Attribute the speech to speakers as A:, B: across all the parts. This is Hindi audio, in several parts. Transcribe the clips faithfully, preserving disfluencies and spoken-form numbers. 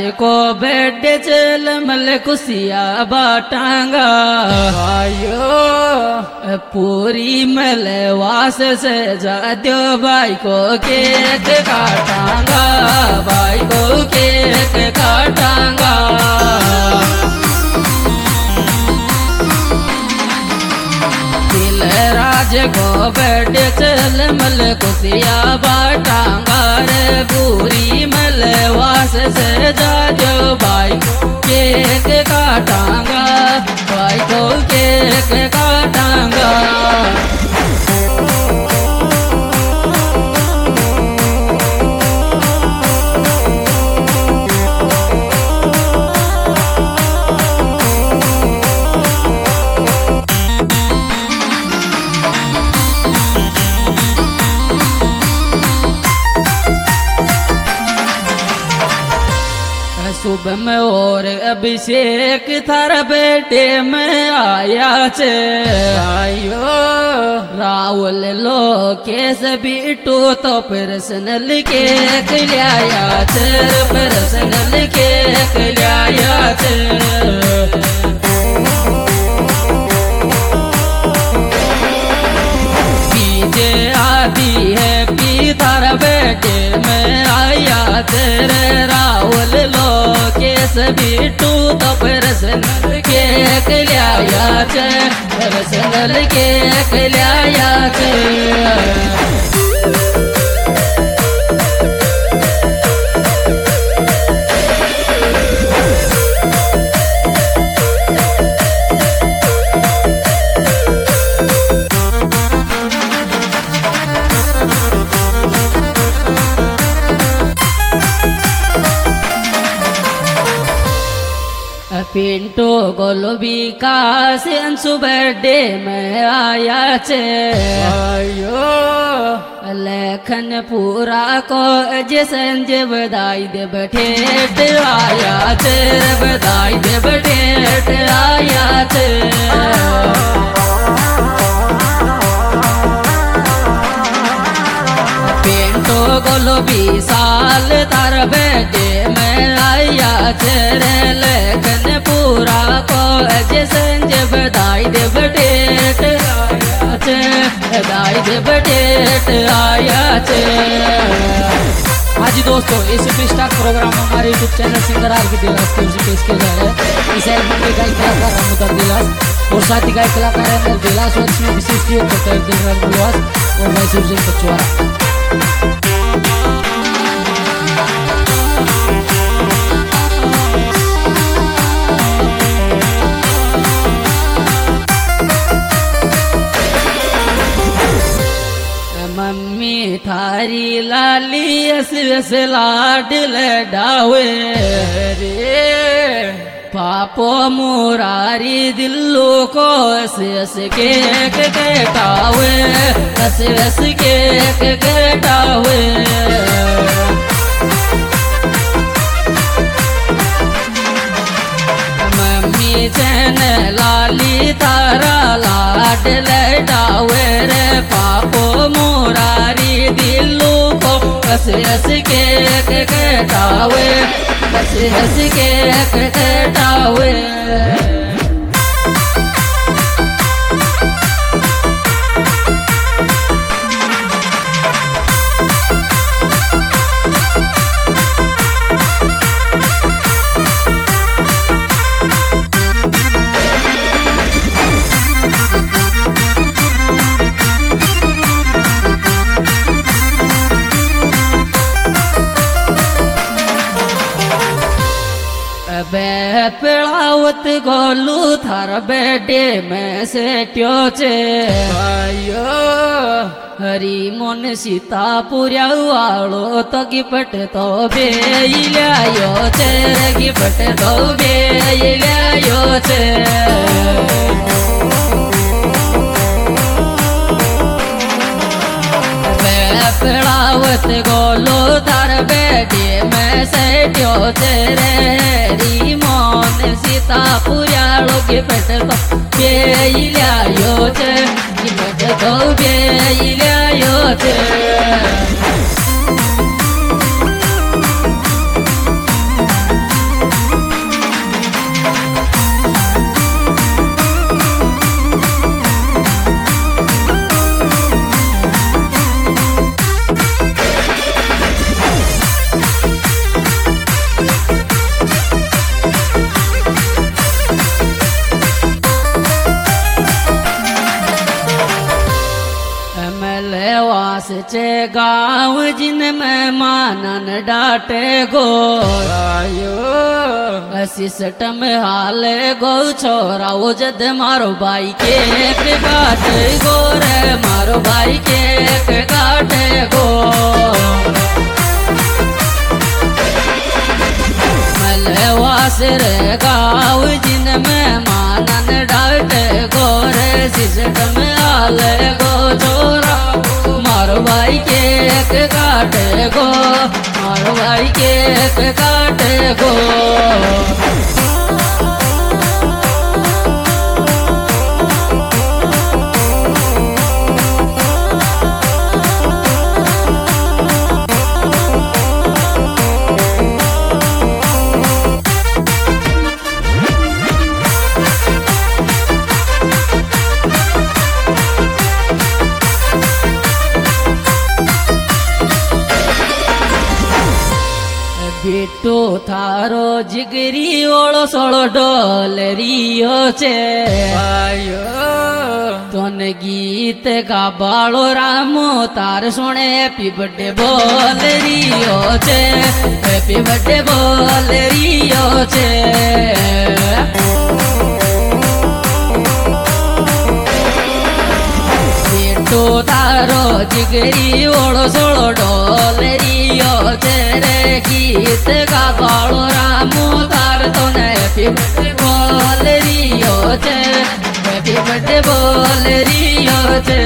A: को बेटे चल मल कुसिया बाटांगा आयो पूरी मल वास से जाद्यो भाई को केक काटांगा भाई को केक काटांगा राज को बेटे चल मल कुसिया बाटांगा रे पूरी मल वास से जाजो भाई केक काटांगा भाई को केक काटांगा सुबह में और अभिषेक थारा बेटे में आया छे आयो राहुल लो केस बीटू तो पर्सनल केक लाया छे पर्सनल केक लाया छे पीछे आती है पी थारा बेटे में आया तेरे राहुल लो केस बीटू तो पर्सनल केक लाया छे पर्सनल केक लाया छे पिंटो गोलबी का अंशु बर्थडे में आया छे आयो लेखन पूरा को अजय संजय बधाई दे बठेट आया छे बधाई दे बठेट आया छे पिंटो गोलबी साल तार बर्थडे में आया छे लेखन पूरा को अजय संजय बधाई दे बटेट आया छे बधाई दे बटेट आया छे। हाँ जी दोस्तों इस स्टार प्रोग्राम में हमारे यूट्यूब चैनल सिंगर आर के दिलास के उसी पेश किया जा रहा है। इस एल्बम के गायक कलाकार रामोदर दिलास और साथी गायक कलाकार है दिलास और इसमें विशेष प्रयोग करता है दिलराज दिलास और भाई सुरजन कचवारा। मम्मी थारी लाली अस अस लाड लडावे रे पापो मुरारी दिल्लो को अस अस केक कटावे अस अस केक कटावे मम्मी चैन लाली तारा लाड लडावे रे पापो मुरारी दिल्लो को हंस हंस केक कटावे हंस हंस केक कटावे पेड़ावत गोलू थार बेटे में से ट्यो चे आयो हरी मन सीता पुरिया वालो तो गिपट तो बे लायो चे गिपट तो बे लायो चे पेड़ावत गोलू थार बेटे में से ट्यो चे रे मोन सीता पुरालो के पेट तो बेइलायो छे के पेट तो बेइलायो छे। चे गाँव जिनमें मानन डाटे गो सिस्टम हाले गो छोरा वो जद मारो भाई केक काटे गो रे मारो भाई केक काटे गो मलवास रे गाँव जिनमें मानन डाटे गो रे सिस्टम हाले गो छोरा मारो भाई केक काटे गो मारो भाई केक काटे गो बिट्टू थारो जिगरी ओळो सोळो डोलरियो छे आयो तोन गीत गाबाळो रामो तार सुने हैप्पी बर्थडे बोलरियो छे हैप्पी बर्थडे बोलरियो छे बिट्टू थारो जिगरी ओळो सोळो डोलरियो छे रे गीत गाबाळो रामो तार तोने हैप्पी बर्थडे बोलरियो छे हैप्पी बर्थडे बोलरियो छे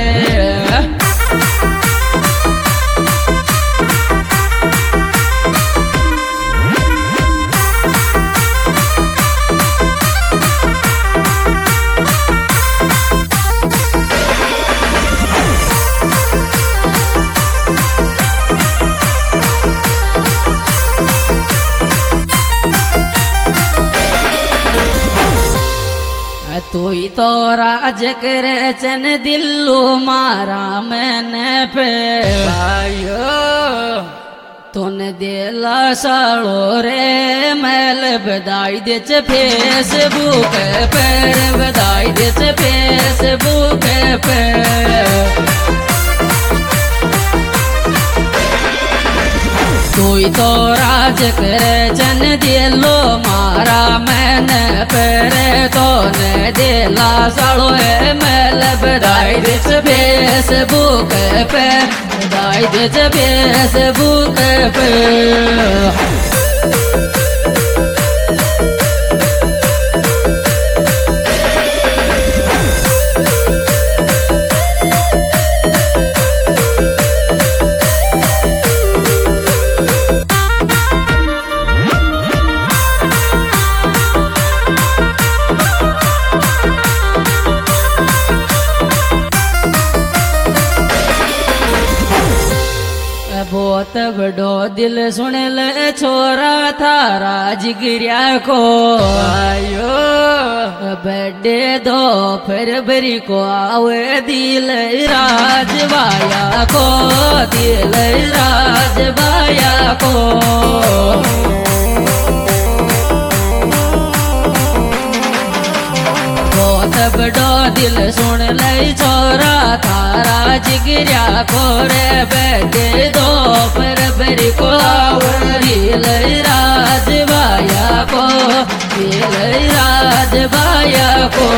A: तू ही तो राज करे चन दिल्लू मारा मैंने पे आयो तूने दिला सालो रे मैल बधाई दे च फेसबुक पे बधाई दे च फेसबुक पे तू ही तो राज करे चन दिलो मारा मैंने पेरे तो ने दिला सालो है मैल बधाई दे फेसबुक पे बधाई दे फेसबुक पे बहुत बड़ो दिल सुन ले छोरा थारा जिगरिया को आयो बर्थडे दो फरवरी को आवे दिल राजवाया को दिल राजवाया को बहुत बड़ो दिल सुन ले छोरा थारा जिगरिया को रे बर्थडे दो फरवरी को दिल राजवाया को दिल राजवाया को